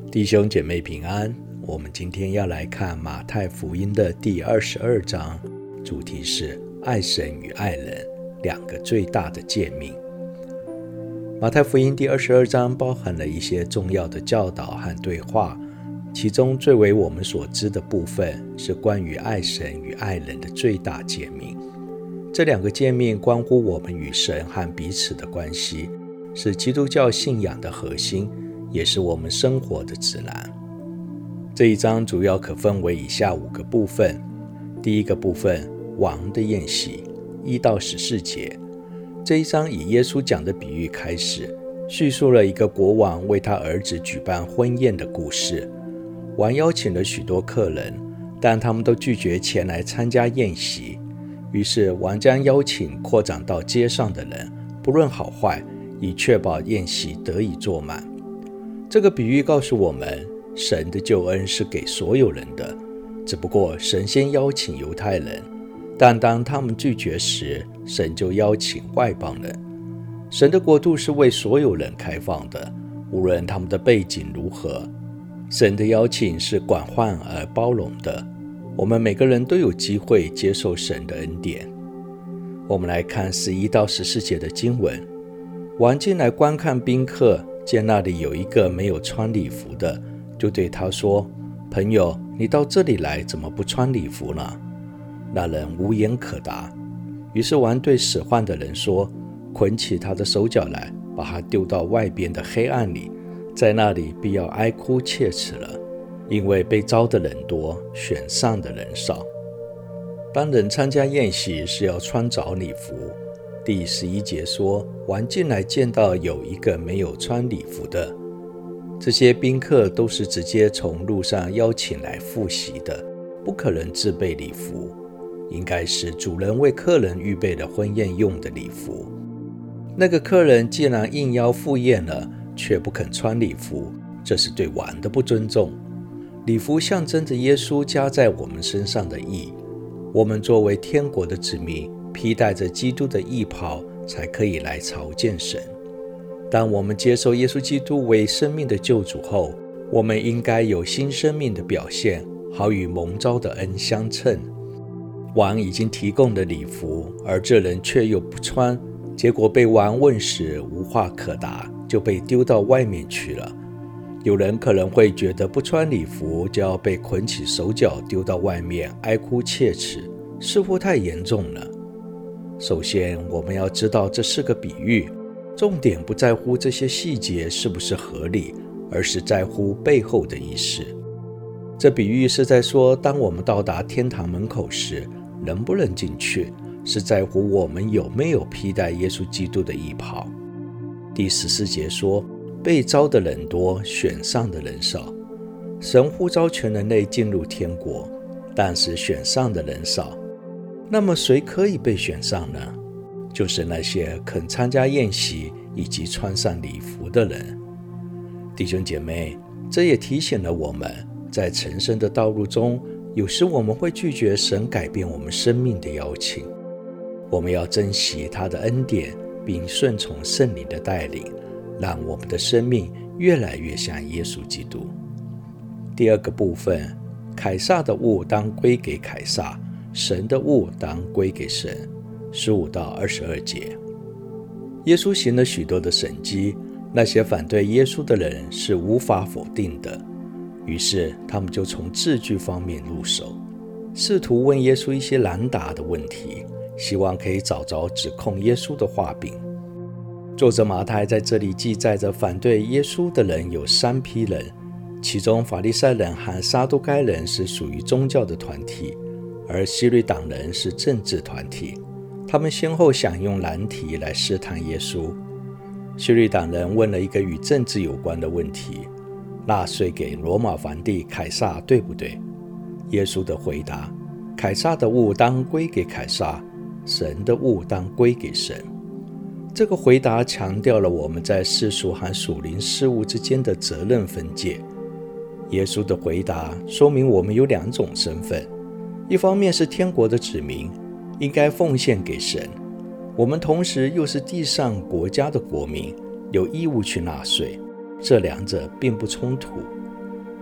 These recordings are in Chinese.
弟兄姐妹平安，我们今天要来看马太福音的第22章，主题是爱神与爱人，两个最大的诫命。马太福音第22章包含了一些重要的教导和对话，其中最为我们所知的部分是关于爱神与爱人的最大诫命。这两个诫命关乎我们与神和彼此的关系，是基督教信仰的核心，也是我们生活的指南。这一章主要可分为以下5个部分。第一个部分，王的宴席，1到14节。这一章以耶稣讲的比喻开始，叙述了一个国王为他儿子举办婚宴的故事。王邀请了许多客人，但他们都拒绝前来参加宴席。于是王将邀请扩展到街上的人，不论好坏，以确保宴席得以坐满。这个比喻告诉我们，神的救恩是给所有人的，只不过神先邀请犹太人，但当他们拒绝时，神就邀请外邦人。神的国度是为所有人开放的，无论他们的背景如何。神的邀请是广泛而包容的，我们每个人都有机会接受神的恩典。我们来看11到14节的经文。王进来观看宾客，见那里有一个没有穿礼服的，就对他说：朋友，你到这里来，怎么不穿礼服呢？那人无言可答。于是王对使唤的人说：捆起他的手脚来，把他丢到外边的黑暗里，在那里必要哀哭切齿了，因为被招的人多，选上的人少。当人参加宴席是要穿着礼服。第11节说，王进来见到有一个没有穿礼服的。这些宾客都是直接从路上邀请来赴席的，不可能自备礼服，应该是主人为客人预备的婚宴用的礼服。那个客人既然应邀赴宴了，却不肯穿礼服，这是对王的不尊重。礼服象征着耶稣加在我们身上的义，我们作为天国的子民，披戴着基督的义袍，才可以来朝见神。当我们接受耶稣基督为生命的救主后，我们应该有新生命的表现，好与蒙召的恩相称。王已经提供了礼服，而这人却又不穿，结果被王问时无话可答，就被丢到外面去了。有人可能会觉得不穿礼服就要被捆起手脚丢到外面哀哭切齿，似乎太严重了。首先，我们要知道这是个比喻，重点不在乎这些细节是不是合理，而是在乎背后的意思。这比喻是在说，当我们到达天堂门口时，能不能进去，是在乎我们有没有披戴耶稣基督的义袍。第14节说，被招的人多，选上的人少。神呼召全人类进入天国，但是选上的人少。那么谁可以被选上呢？就是那些肯参加宴席以及穿上礼服的人。弟兄姐妹，这也提醒了我们，在成圣的道路中，有时我们会拒绝神改变我们生命的邀请。我们要珍惜他的恩典，并顺从圣灵的带领，让我们的生命越来越像耶稣基督。第二个部分，凯撒的物当归给凯撒，神的物当归给神。15到22节。耶稣行了许多的神迹，那些反对耶稣的人是无法否定的，于是他们就从字句方面入手，试图问耶稣一些难答的问题，希望可以找着指控耶稣的画柄。作者马太在这里记载着反对耶稣的人有3批人，其中法利赛人和撒都该人是属于宗教的团体，而希律党人是政治团体。他们先后想用难题来试探耶稣。希律党人问了一个与政治有关的问题：纳税给罗马皇帝凯撒对不对？耶稣的回答：凯撒的物当归给凯撒，神的物当归给神。这个回答强调了我们在世俗和属灵事物之间的责任分界。耶稣的回答说明我们有2种身份，一方面是天国的子民，应该奉献给神，我们同时又是地上国家的国民，有义务去纳税，这2者并不冲突，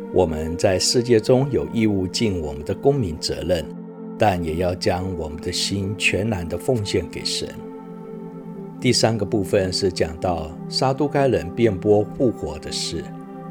我们在世界中有义务尽我们的公民责任，但也要将我们的心全然地奉献给神。第三个部分是讲到撒都该人辩驳复活的事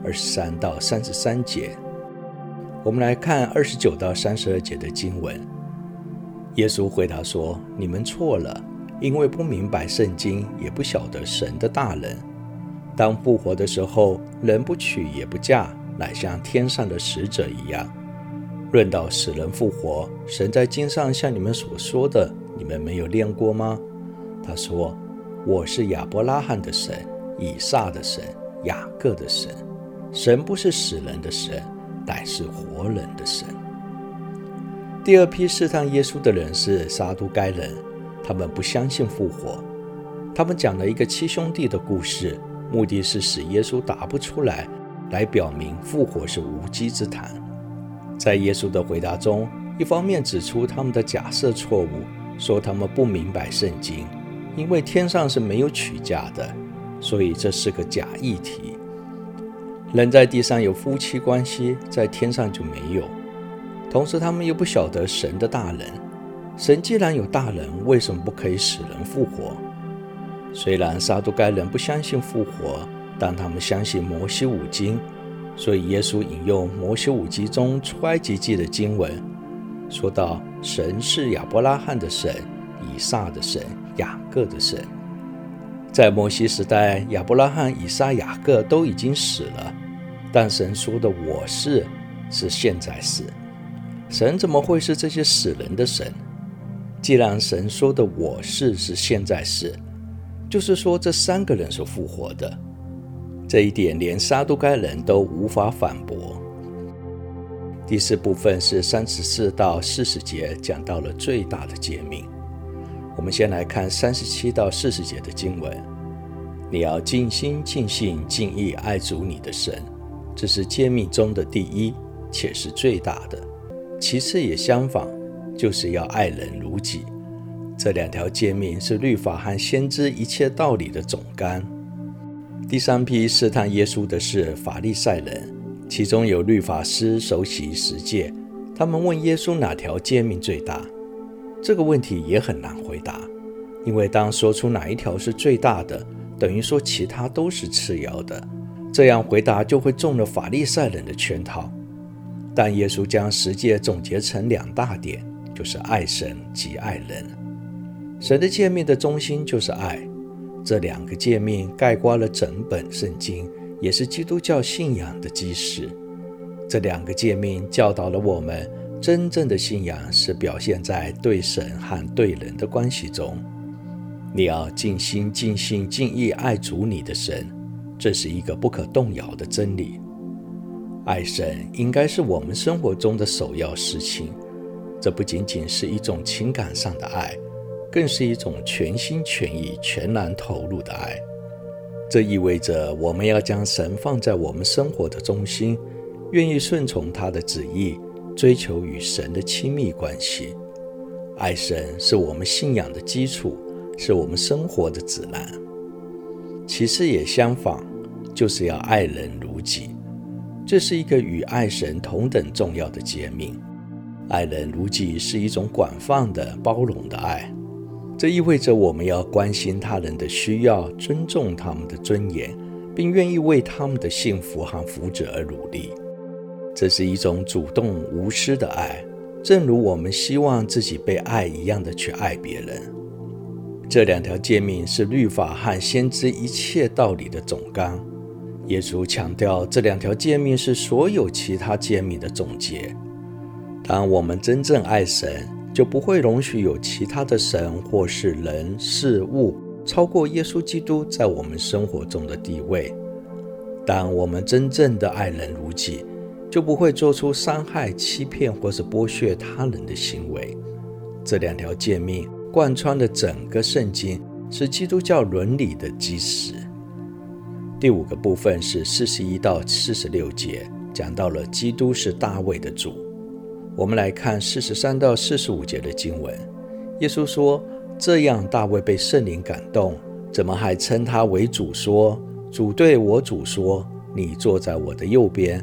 ，23到33节。我们来看29到32节的经文。耶稣回答说：你们错了，因为不明白圣经，也不晓得神的大能。当复活的时候，人不娶也不嫁，乃像天上的使者一样。论到死人复活，神在经上向你们所说的，你们没有念过吗？他说：我是亚伯拉罕的神，以撒的神，雅各的神。神不是死人的神，乃是活人的神。第二批试探耶稣的人是撒都该人，他们不相信复活。他们讲了一个七兄弟的故事，目的是使耶稣答不出来，来表明复活是无稽之谈。在耶稣的回答中，一方面指出他们的假设错误，说他们不明白圣经，因为天上是没有娶嫁的，所以这是个假议题。人在地上有夫妻关系，在天上就没有。同时他们又不晓得神的大能，神既然有大能，为什么不可以使人复活？虽然撒都该人不相信复活，但他们相信摩西五经，所以耶稣引用摩西五经中出埃及记的经文，说到神是亚伯拉罕的神，以撒的神，雅各的神。在摩西时代，亚伯拉罕、以撒、雅各都已经死了，但神说的我是现在是。神怎么会是这些死人的神？既然神说的我是现在是，就是说这三个人是复活的。这一点连撒都该人都无法反驳。第四部分是34到40节，讲到了最大的诫命。我们先来看37到40节的经文。你要尽心尽性尽意爱主你的神，这是诫命中的第一，且是最大的。其次也相仿，就是要爱人如己。这两条诫命是律法和先知一切道理的总纲。第三批试探耶稣的是法利赛人，其中有律法师熟悉十诫，他们问耶稣哪条诫命最大。这个问题也很难回答，因为当说出哪一条是最大的，等于说其他都是次要的，这样回答就会中了法利赛人的圈套。但耶稣将十诫总结成两大点，就是爱神及爱人。神的诫命的中心就是爱，这两个诫命概括了整本圣经，也是基督教信仰的基石。这两个诫命教导了我们，真正的信仰是表现在对神和对人的关系中。你要尽心尽性尽意爱主你的神，这是一个不可动摇的真理。爱神应该是我们生活中的首要事情，这不仅仅是一种情感上的爱，更是一种全心全意全然投入的爱。这意味着我们要将神放在我们生活的中心，愿意顺从他的旨意，追求与神的亲密关系。爱神是我们信仰的基础，是我们生活的指南。其次也相仿，就是要爱人如己。这是一个与爱神同等重要的诫命。爱人如己是一种广泛的、包容的爱，这意味着我们要关心他人的需要，尊重他们的尊严，并愿意为他们的幸福和福祉而努力。这是一种主动无私的爱，正如我们希望自己被爱一样的去爱别人。这两条诫命是律法和先知一切道理的总纲。耶稣强调，这两条诫命是所有其他诫命的总结。当我们真正爱神，就不会容许有其他的神或是人事物超过耶稣基督在我们生活中的地位。当我们真正的爱人如己，就不会做出伤害、欺骗或是剥削他人的行为。这两条诫命贯穿了整个圣经，是基督教伦理的基石。第五个部分是41到46节，讲到了基督是大卫的主。我们来看43到45节的经文。耶稣说，这样大卫被圣灵感动，怎么还称他为主说，主对我主说，你坐在我的右边，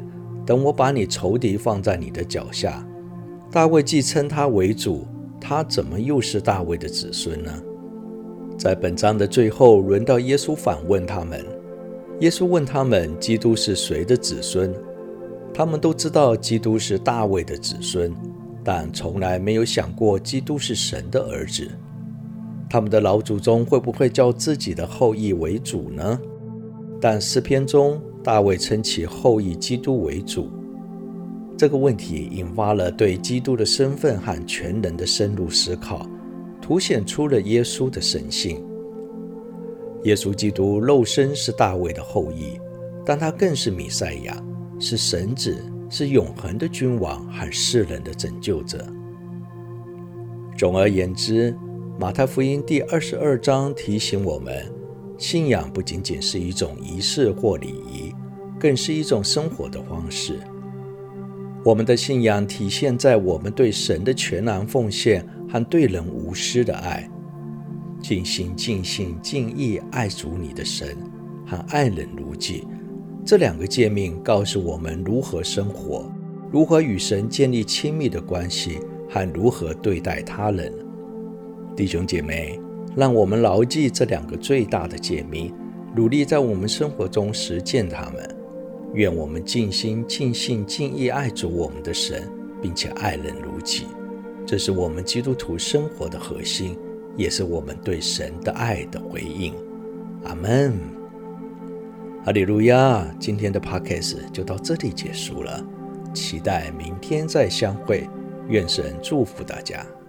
等我把你仇敌放在你的脚下。大卫既称他为主，他怎么又是大卫的子孙呢？在本章的最后，轮到耶稣反问他们。耶稣问他们，基督是谁的子孙？他们都知道基督是大卫的子孙，但从来没有想过基督是神的儿子。他们的老祖宗会不会叫自己的后裔为主呢？但诗篇中，大卫称其后裔基督为主。这个问题引发了对基督的身份和全能的深入思考，凸显出了耶稣的神性。耶稣基督肉身是大卫的后裔，但他更是弥赛亚，是神子，是永恒的君王和世人的拯救者。总而言之，马太福音第22章提醒我们，信仰不仅仅是一种仪式或礼仪，更是一种生活的方式。我们的信仰体现在我们对神的全然奉献和对人无私的爱。尽心尽性尽意爱主你的神和爱人如己，这两个诫命告诉我们如何生活，如何与神建立亲密的关系和如何对待他人。弟兄姐妹，让我们牢记这两个最大的诫命，努力在我们生活中实践它们。愿我们尽心尽性尽意爱主我们的神，并且爱人如己。这是我们基督徒生活的核心，也是我们对神的爱的回应。阿们。哈利路亚。今天的 Podcast 就到这里结束了，期待明天再相会。愿神祝福大家。